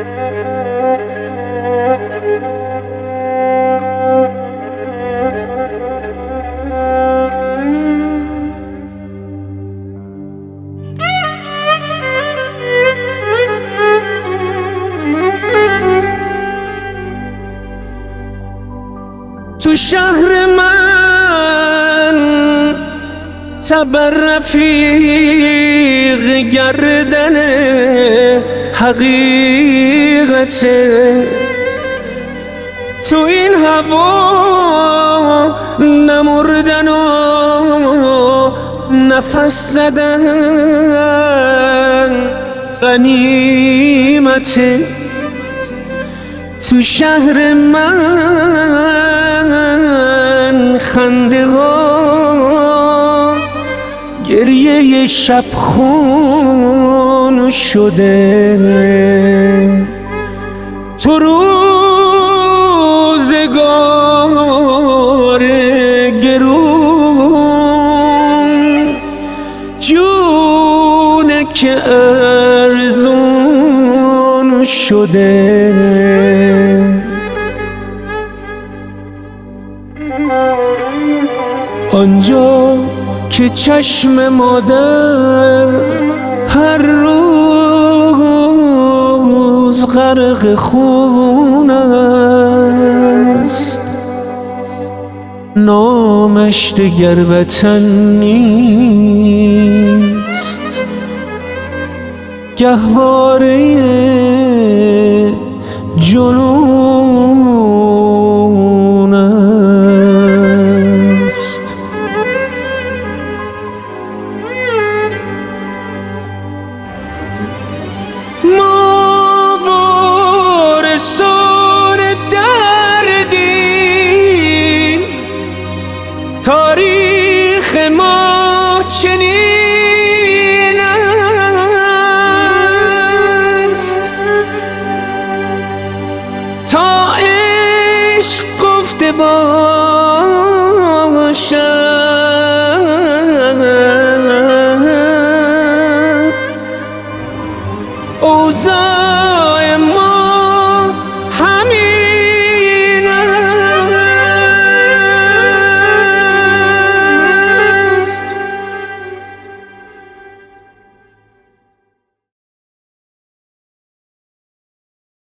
تو شهر من تبر رفیق گردن حقیقته، تو این هوا نمردن و نفس زدن غنیمته. تو شهر من خنده ها گریه شب خون شده، تو روزگار گرون جونه که ارزون شده. آنجا که چشم مادر هر روز غرق خون است، نامش دگر وطن نیست، گهواره جنون است. ما وارثان دردیم، تاریخ ما چنین است، تا عشق گفته با